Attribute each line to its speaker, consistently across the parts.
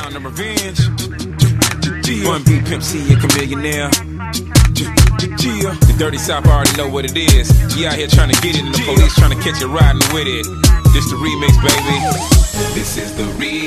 Speaker 1: Bound and revenge. One B Pimp C, a chameleonaire. The dirty South already know what it is. G out here trying to get it, and the police trying to catch you riding with it. This the remix, baby. This is the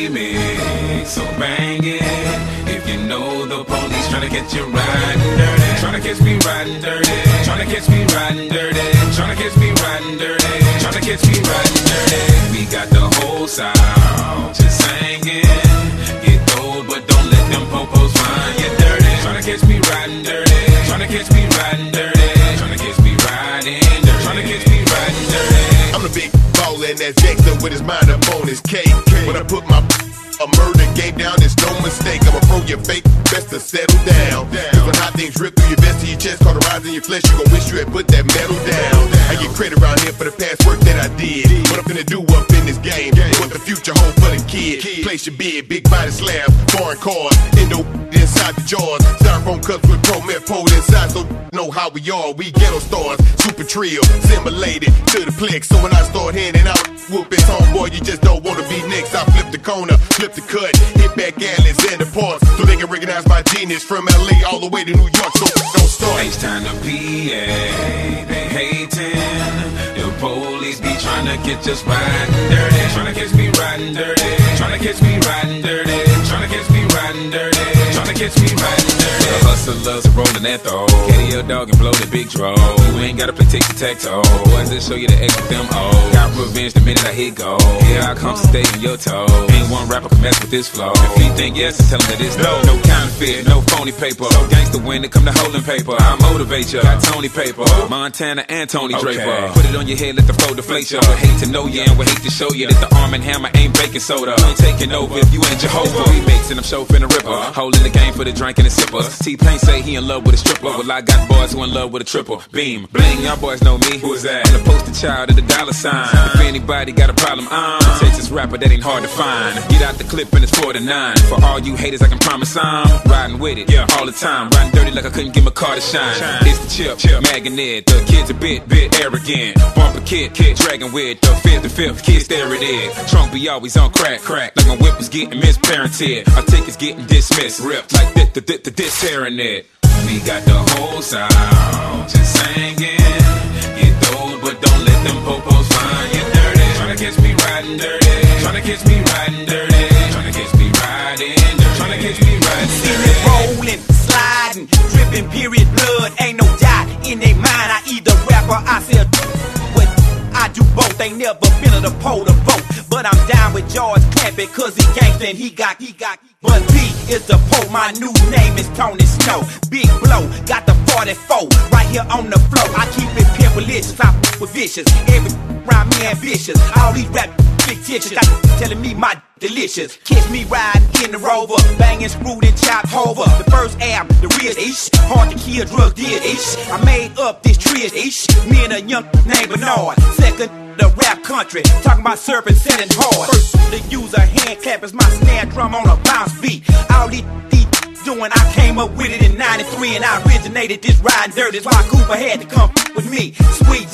Speaker 1: remix, so bang it. If you know the police trying to catch you riding dirty, trying to catch me riding dirty, trying to catch me riding dirty, trying to catch me riding dirty, trying to catch me riding dirty. We got the whole South just singing. Get old, but don't let them popos find you dirty. Trying to catch me riding dirty, trying to catch me riding dirty, trying to catch me riding dirty, trying to catch me riding dirty.
Speaker 2: I'm the big baller and that's Dexter with his mind up on his cake. When I put my a murder game down, it's no mistake. I'ma throw your fake, best to settle down. Cause when hot things rip through your vest to your chest, cauterizing your flesh, you gon' wish you had put that metal down. I get credit around here for the past work that I did. What I'm finna do up in this game, what the future hold for the kid. Place your bid, big body slab, foreign cars, Indo inside the jaws, styrofoam cups with pro meth pole inside, so know how we are. We ghetto stars, super trio, simulated to the plex. So when I start handing out whoopings, homeboy, you just don't wanna be next. I flip the corner, flip the cut, hit back Alexander Parks, so they can recognize my genius from LA all the way to New York. So don't start.
Speaker 1: H-Town to PA, they hating. The police be trying to catch us riding dirty, trying to catch me riding dirty, trying to catch me riding dirty, trying to catch me riding dirty, trying to catch me riding dirty. The hustlers are rolling that throw, KDL dog and blow the big draw. You ain't gotta play tic-tac-toe, boys that show you the X with them O's. Got revenge the minute I hit go. Here I come to stay on your toes. Ain't one rapper can mess with this flow. If he think yes, then tell him that it's no. No counterfeit, no phony paper. So gangsta when it come to holding paper, I motivate ya. Got Tony paper, Montana and Tony Draper. Put it on your head, let the flow deflate ya. Would hate to know ya and would hate to show ya that the Arm & Hammer ain't baking soda. You ain't taking over if you ain't Jehovah. Remix and I'm show finna ripper, holding the game for the drink and the sippers. T-Pain say he in love with a stripper. Well, I got boys who in love with a triple. Beam, bling, y'all boys know me. Who is that? I'm the poster child of the dollar sign. If anybody got a problem, I'm a Texas rapper that ain't hard to find. Get out the clip and it's 4-9. For all you haters, I can promise I'm riding with it, all the time. Riding dirty like I couldn't give my car to shine. It's the chip, magnet. The kid's a bit arrogant. Bumper kid, dragging with the fifth, kids there it is. Trunk be always on crack, like my whip was getting misparented. Our tickets getting dismissed, ripped like this tearing it. We got the whole South just singing. Get old, but don't let them popos find you dirty. Tryna catch me riding dirty, tryna catch me riding dirty, tryna catch me riding dirty, tryna catch me riding dirty.
Speaker 3: Rolling, sliding, dripping, period blood. Ain't no doubt in their mind. I either rap or I sell. But I do both. Ain't never been to the pole to vote. But I'm down with George Clampett, cause he gangsta and he got. But B is the Pope, my new name is Tony Snow. Big blow, got the 44 right here on the floor. I keep it pimpalicious, I with vicious. Every round me ambitious. All these rap fictitious, got telling me my delicious. Catch me riding in the Rover, banging, screwed and chopped over. The first album, the real ish, hard to kill, drug deal ish. I made up this trio ish, me and a young named Bernard. Second, the rap country, talking about serpent setting hard. First, the use a hand clap is my snare drum on a bounce beat. All these doing, I came up with it in '93 and I originated this riding dirty. That's why Cooper had to come with me. Sweet